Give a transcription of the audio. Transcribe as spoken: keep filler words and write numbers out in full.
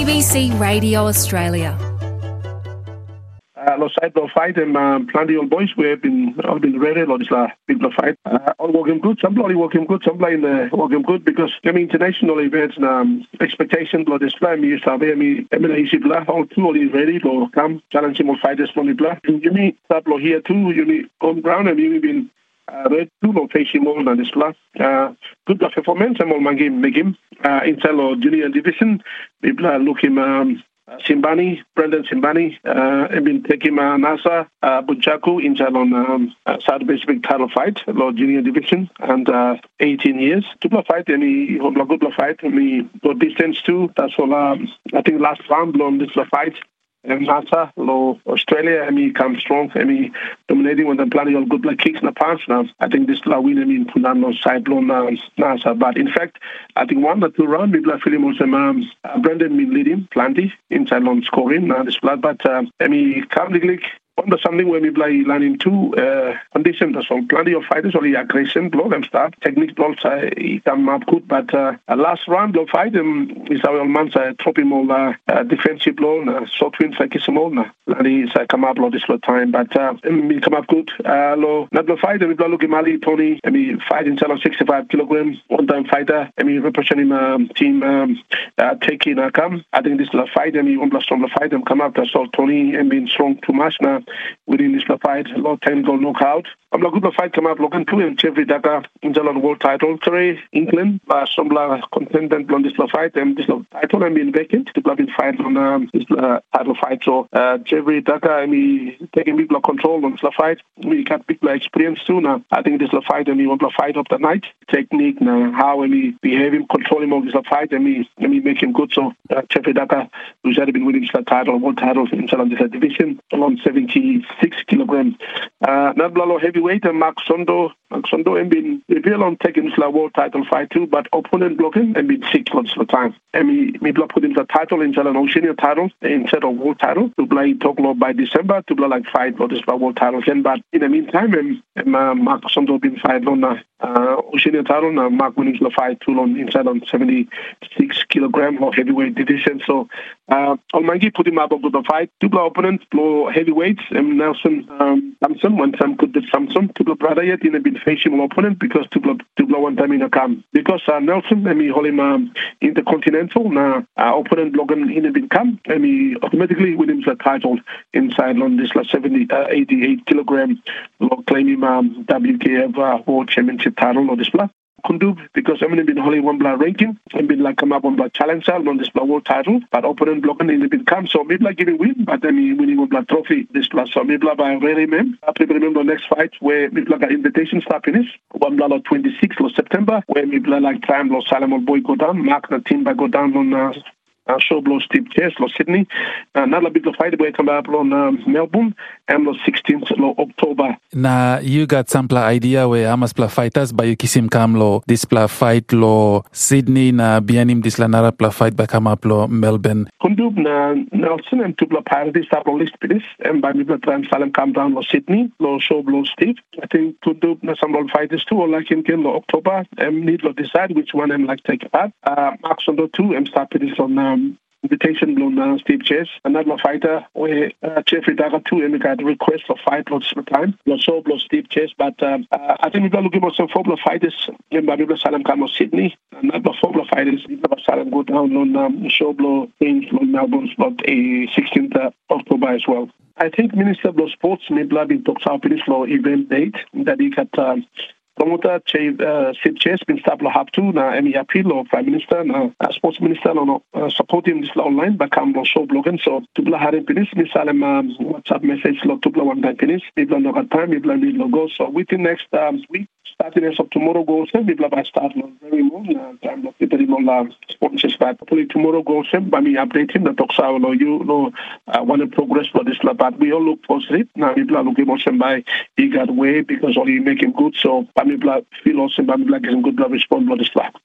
A B C Radio Australia. Uh, los side blow fight and uh, plenty of boys we have been all been ready lot is a big blow fight. Uh, all working good, some bloody working good, some playing uh, working good because I mean international events um expectation blood display me used to have me I mean easy blow all two all ready to come challenging more fighters from the blow. You need that blow here too, you need on ground and you've been uh, red two no facing more than this blow. Uh, good blow performance and all my game make him uh inside or junior division people are looking um Simbani, Brendan Simbani, uh, have been taking uh, Nasa, uh, Bunchaku in on um, uh, South Pacific title fight, Lord Junior Division, and uh, eighteen years. Two fight, any good fight, any go distance too. That's all. Um, I think last round on this fight. And NASA, low Australia, I mean, come strong, I mean, dominating when they're planning on good like kicks in the pants now. I think this will win, I mean, Punano side blown um, NASA. But in fact, I think one or two rounds, people are feeling most of um, uh, Brendan been leading plenty inside on scoring now this blood. But uh, I mean, come the league. Under something when we play learning two uh, conditions, so plenty of fighters only aggression, blow them start, technique blocks, uh, he come up good, but uh, last round of fight um, is our man's uh, dropping all uh, uh, defensive blow, uh, short wins like his own, and he's uh, come up a lot this time, but uh, he come up good. Uh, low, not the fight, and we look at Mali, Tony, I mean, fighting cell of sixty-five kilograms, one time fighter, I mean, representing um, team um, uh, taking a uh, come. I think this is a fight, I mean, one plus from the fight, and come up, so Tony, I mean, strong too much now. Within this fight, a lot of ten goal knockout. I'm not good fight come out looking two and Jeffrey Daka in the world title. Three England, but some contendant on this fight and this title I mean vacant. The have been fight on um, this uh, title fight. So uh, Jeffrey Daka, I mean taking big control on this fight. We got big experience too now. I think this fight and we want to fight up the night. Technique now, how I mean behave him, control him on this fight. I mean let me make him good. So uh, Jeffrey Daka, who's already been winning this title, world title in this division, along seventy-six kilograms. Uh, not blow heavyweight and Mark Sondo. Mark Sondo and been revealed on taking this world title fight too, but opponent blocking and been six months for time. And me, me block put him the title in an Oceania title instead of world title to play Tokyo by December to blow like fight for this world title again. But in the meantime, and, and uh, Mark Sondo been fight on the uh, Oceania title. Uh, Mark winning the fight too on inside on seventy-six kilogram or heavyweight division. So uh, Almangi put him up over the fight. Two blow opponents blow heavyweights and Nelson um, Samson one time could be Samson to blow brother yet in a been facing opponent because to blow to blow one time in a come because uh, Nelson I mean hold him um, intercontinental now uh, opponent Logan in a been come I mean automatically win him the title inside on this like seventy uh, eighty-eight kilogram claim him um, W K F uh, world championship title on this blood. Kundub because I'm been holding one blood ranking and been like come up on blood challenge on this blood world title, but opponent blocking in the been come so maybe like giving win, but then he winning one blood trophy this plus so maybe by really man. I people remember the next fight where maybe like an invitation start finish one blood on twenty-sixth of September where maybe like time Los Salomon boy go down, Mark the team by go down on uh, Uh, show blow Steve Chase, Los Sydney. Another big fight where come up on um, Melbourne and Los sixteenth of October. Now you got some idea where Amas pla fighters by you kisim kam lo this pla fight lo Sydney na bianim this la nara pla fight by come up lo Melbourne. Kundub na Nelson and two pla parties up on list pinis and by me pla tram Salem come down lo Sydney lo show blow Steve. I think Kundub na some of fighters too or like in Ken lo October and need to decide which one I'm like take part. Uh, Mark Sondo two and start pinis on um, invitation blown uh, Steve Chase, another fighter where uh, Jeffrey Dagger too and we got a request for fight lots of time. No so blow Steve Chase, but um, uh, I think we're looking for some four fighters in Babylon Salem Camo Sydney. Another four fighters in Salem go down on um, show blow things on Melbourne slot a sixteenth of October as well. I think Minister of Sports may have been talks about this law event date that he got uh, promoter Chief uh, Sid Chase been stable have to na M E appeal or Prime Minister na uh, Sports Minister no uh, support him this online but come show blogging so to bla harin finish misalem um, WhatsApp message lo to bla one time finish people no got time people need logo so within next um, week starting as of tomorrow goes and people by start very long uh, time of people no la sponsors but hopefully tomorrow goes and by me update him the talks out no you know uh, want to progress for this but we all look positive now people are looking for by he got way because only make him good so people feel also people like is good response for this